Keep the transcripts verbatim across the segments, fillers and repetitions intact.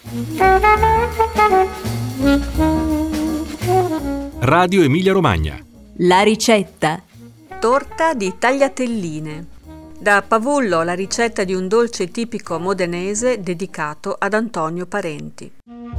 Radio Emilia Romagna. La ricetta. Torta di tagliatelline. Da Pavullo la ricetta di un dolce tipico modenese dedicato ad Antonio Parenti.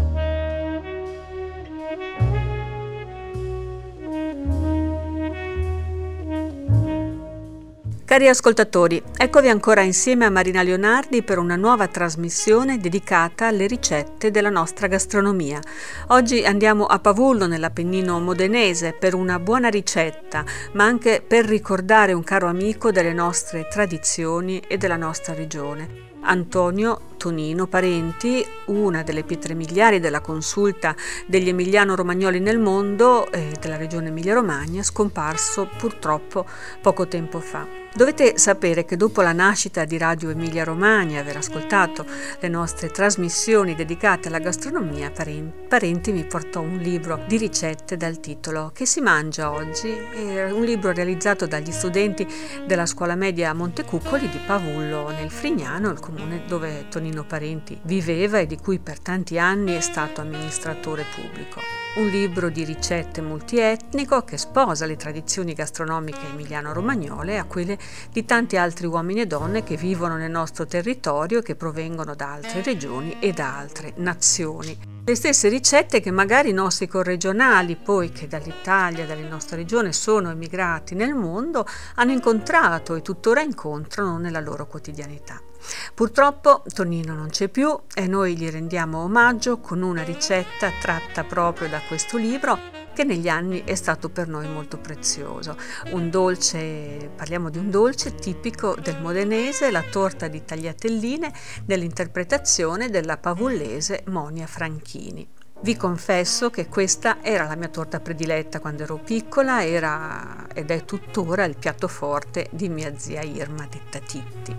Cari ascoltatori, eccovi ancora insieme a Marina Leonardi per una nuova trasmissione dedicata alle ricette della nostra gastronomia. Oggi andiamo a Pavullo, nell'Appennino modenese, per una buona ricetta, ma anche per ricordare un caro amico delle nostre tradizioni e della nostra regione. Antonio Tonino Parenti, una delle pietre miliari della consulta degli emiliano-romagnoli nel mondo e della regione Emilia-Romagna, scomparso purtroppo poco tempo fa. Dovete sapere che dopo la nascita di Radio Emilia-Romagna e aver ascoltato le nostre trasmissioni dedicate alla gastronomia, Parenti mi portò un libro di ricette dal titolo Che si mangia oggi? È un libro realizzato dagli studenti della scuola media Montecuccoli di Pavullo nel Frignano, il comune dove Tonino Parenti viveva e di cui per tanti anni è stato amministratore pubblico. Un libro di ricette multietnico che sposa le tradizioni gastronomiche emiliano-romagnole a quelle di tanti altri uomini e donne che vivono nel nostro territorio e che provengono da altre regioni e da altre nazioni. Le stesse ricette che magari i nostri corregionali, poi che dall'Italia, dalle nostre regioni, sono emigrati nel mondo, hanno incontrato e tuttora incontrano nella loro quotidianità. Purtroppo Tonino non c'è più e noi gli rendiamo omaggio con una ricetta tratta proprio da questo libro che negli anni è stato per noi molto prezioso. Un dolce, parliamo di un dolce tipico del modenese, la torta di tagliatelline, nell'interpretazione della pavullese Monia Franchini. Vi confesso che questa era la mia torta prediletta quando ero piccola, era ed è tuttora il piatto forte di mia zia Irma, detta Titti.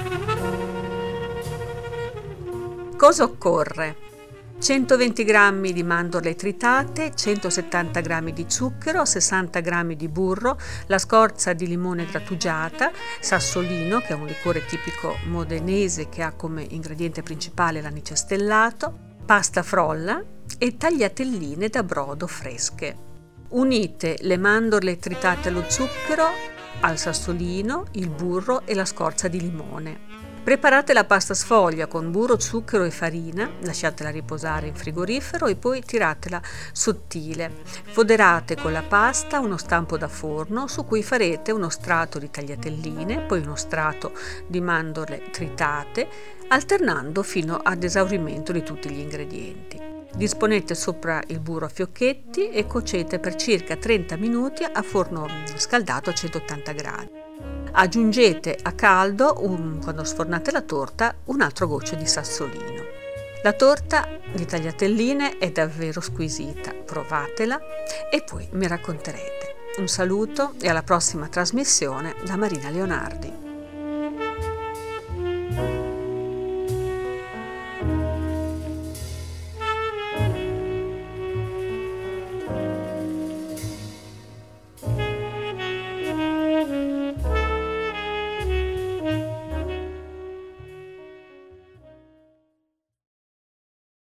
Cosa occorre? centoventi grammi di mandorle tritate, centosettanta grammi di zucchero, sessanta grammi di burro, la scorza di limone grattugiata, sassolino, che è un liquore tipico modenese che ha come ingrediente principale l'anice stellato, pasta frolla e tagliatelline da brodo fresche. Unite le mandorle tritate allo zucchero, al sassolino, il burro e la scorza di limone. Preparate la pasta sfoglia con burro, zucchero e farina, lasciatela riposare in frigorifero e poi tiratela sottile. Foderate con la pasta uno stampo da forno su cui farete uno strato di tagliatelline, poi uno strato di mandorle tritate, alternando fino ad esaurimento di tutti gli ingredienti. Disponete sopra il burro a fiocchetti e cuocete per circa trenta minuti a forno scaldato a centottanta gradi. Aggiungete a caldo, un, quando sfornate la torta, un altro goccio di sassolino. La torta di tagliatelline è davvero squisita, provatela e poi mi racconterete. Un saluto e alla prossima trasmissione da Marina Leonardi.